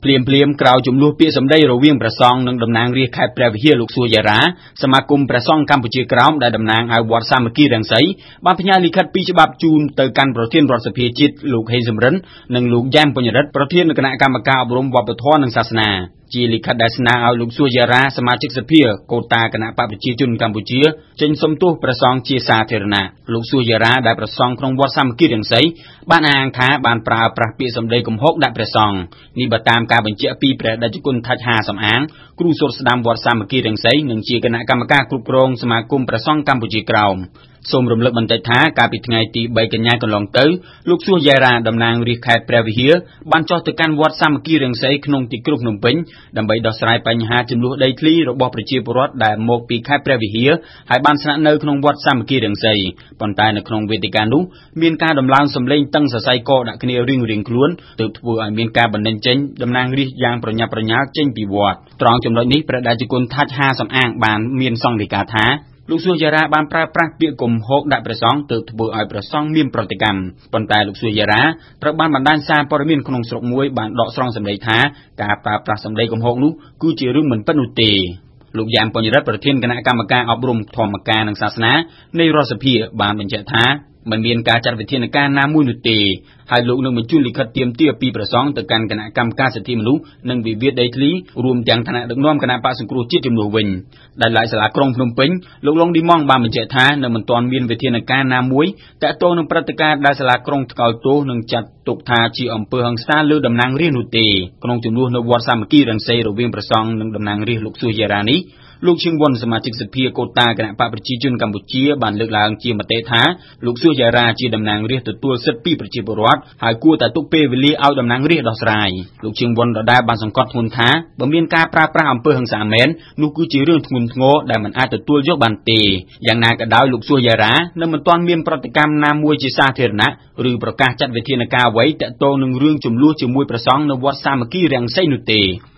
ភ្លាមក្រៅចំនួនពាក្យសម្ដីរវាងព្រះសង្ឃនិងតំណាងរាស្ត្រខេត្តព្រះវិហារលោកសួរយ៉ារ៉ាសមាគមព្រះសង្ឃកម្ពុជាក្រោមដែលតំណាងឲ្យវត្តសាមគ្គីរាំងសីបានផ្ញើលិខិតពីច្បាប់ជូនទៅកាន់ប្រធានរដ្ឋសភាជាតិលោកហេងសំរិននិងលោកយ៉ែមពញ្ញរិទ្ធប្រធានគណៈកម្មការអប់រំវប្បធម៌និងសាសនាជាលិខិតដែលស្នើឲ្យលោកសួរយ៉ារ៉ាសមាជិកសភាកូតាគណៈបកប្រជាជនកម្ពុជាចេញសុំទោសព្រះសង្ឃជាសាធារណៈលោកសួរយ៉ារ៉ាដែលព្រះសង្ឃក្នុងវត្តសាមគ្គីរាំងសីបានអាងថាបានប្រើប្រាស់ពាក្យសម្ដីកំហុសដាក់ព្រះសង្ឃនេះបើតាមការបញ្ជាក់ពីព្រះតេជគុណថាច់ហាសំអាងគ្រូសូត្រស្ដាំវត្តសាមគ្គីរាំងសីនិងជាគណៈកម្មការគ្រប់គ្រងសមាគមព្រះសង្ឃកម្ពុជាក្រោមសូមរំលឹកបន្តិចថាកាលពីថ្ងៃទី3កញ្ញាកន្លងទៅលោកសួរយ៉ារ៉ាតំណាងរាស្ត្រខេត្តព្រះវិហារបានចុះទៅកាន់វត្តសាមគ្គីរាំងសីក្នុងទីក្រុងភ្នំពេញដើម្បីដោះស្រាយបញ្ហាចំនួនដីធ្លីរបស់ប្រជាពលរដ្ឋដែលមកពីខេត្តព្រះវិហារហើយបានស្នាក់នៅក្នុងវត្តសាមគ្គីរាំងសីប៉ុន្តែនៅក្នុងវេទិកានោះមានការដំឡើងសម្លេងតឹងសរសៃកដាក់គ្នារៀងៗខ្លួនទើបធ្វើឲ្យមានការបណ្តេញចេញតំណាងរាស្ត្រយ៉ាងប្រញាប់ប្រញាល់ចេញពីវត្តត្រង់ចំណុចនេះព្រះតេជគុណថាច់ហាសំអាងបានមានសង្កេតការថាលោកសួរយ៉ារ៉ាបានប្រើប្រាស់ពាក្យកំហុសដាក់ព្រះសង្ឃទើបធ្វើឲ្យព្រះសង្ឃមានប្រតិកម្មប៉ុន្តែលោកសួរយ៉ារ៉ាត្រូវបានបណ្ដាញសារព័ត៌មានក្នុងស្រុកមួយបានដកស្រង់សម្ដីថាការប្រើប្រាស់សម្ដីកំហុសនោះគឺជារឿងមិនពិតនោះទេលោកយ៉ែមពញ្ញរិទ្ធប្រធានគណៈកម្មការអប់រំធម្មការនិងសាសនានៃរដ្ឋសភាបានបញ្ជាក់ថាមិនមានការចាត់វិធានការណាមួយនោះទេហើយលោកនឹងបញ្ជូនលិខិតទាមទារពីព្រះសង្ឃទៅកាន់គណៈកម្មការសិទ្ធិមនុស្សនិងវិវាទដីធ្លីរួមទាំងឋានៈដឹកនាំគណៈបក្សសង្គ្រោះជាតិជំនួសវិញដែលឡែកសាលាក្រុងភ្នំពេញលោកឡុងឌីម៉ង់បានបញ្ជាក់ថានៅមិនទាន់មានវិធានការណាមួយតាក់ទងនឹងព្រឹត្តិការណ៍ដែលសាលាក្រុងថ្កោលទោសនិងចាត់ទុកថាជាអំពើហិង្សាលើតំណាងរាស្ត្រនោះទេក្នុងចំនួននៅវត្តសាមគ្គីរាំងសីរវាងព្រះសង្ឃនិងតំណាងរាស្ត្រលោកសួរយ៉ារ៉ានេះលោកឈៀងវុនសមាជិកសភាកូតាគណៈបកប្រជាជនកម្ពុជាបានលើកឡើងជាមតិថាលោកសួរយ៉ារ៉ាជាតំណាងរាស្ត្រទទួលសិទ្ធិពីប្រជាពលរដ្ឋហើយគួរតែទុកពេលវេលាឲ្យតំណាងរាស្ត្រដោះស្រាយលោកឈៀងវុនដដែលបានសង្កត់ធ្ងន់ថាបើមានការប្រើប្រាស់អំពើហិង្សាមែននោះគឺជារឿងធ្ងន់ធ្ងរដែលមិនអាចទទួលយកបានទេយ៉ាងណាក៏ដោយលោកសួរយ៉ារ៉ានៅមិនទាន់មានប្រតិកម្មណាមួយជាសាធារណៈឬប្រកាសចាត់វិធានការអ្វីតាក់ទងនឹងរឿងជម្លោះជាមួយព្រះសង្ឃនៅវត្តសាមគ្គីរាំងសីនោះទេ